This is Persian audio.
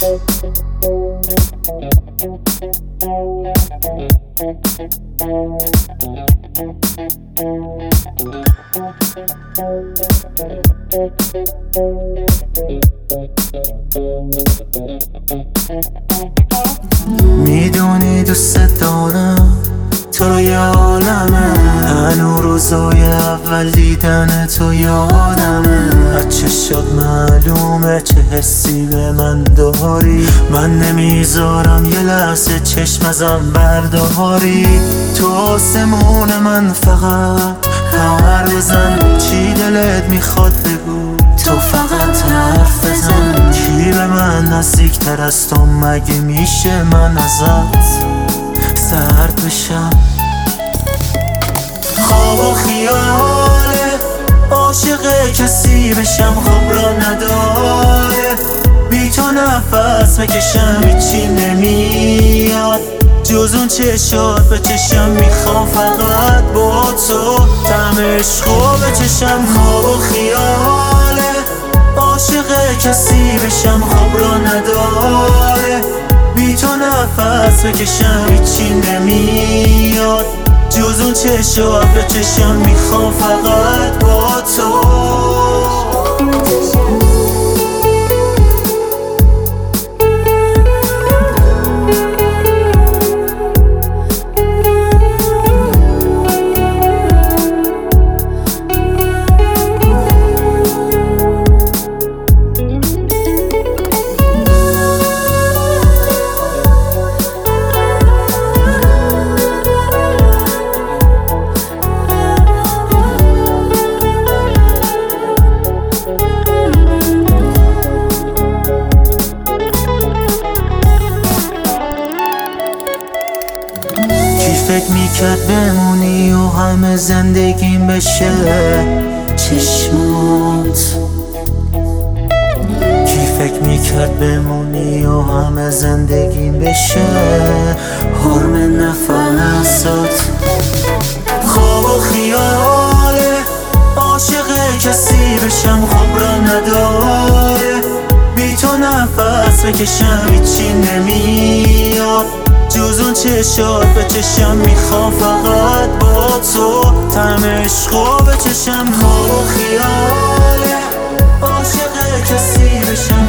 میدونی دوست دارم تو رو یه عالمه، هنو روزای اول دیدن تو یادمه. از چشات معلومه چه حسی به من داری، من نمیذارم یه لحظه چشم ازم برداری. تو آسمون من فقط خبر بزن، چی دلت میخواد بگو تو فقط حرف بزن. کی به من نزدیکتر از تو مگه میشه من ازت سرد بشم؟ خواب و خیاله عاشق کسی بشم، خواب را نداره بی تو نفس بکشم، هیچی نمیاد جز اون چشات به چشم. میخوام فقط با تو طعم عشقو بچشم. خواب و خیاله عاشق کسی بشم، خواب را نداره بی تو نفس بکشم، هیچی نمیاد جز اون چشات به چشم. میخوام فقط با تو. فکر میکرد بمونی و همه زندگیم بشه چشمات، کی فکر میکرد بمونی و همه زندگیم بشه حرم نفسات. خواب و خیاله عاشق کسی بشم، خواب را نداره بی تو نفس بکشم، هیچی نمیاد جز اون چشات به چشم. میخوام فقط با تو طعم عشقو بچشم. خواب و خیاله عاشق کسی بشم،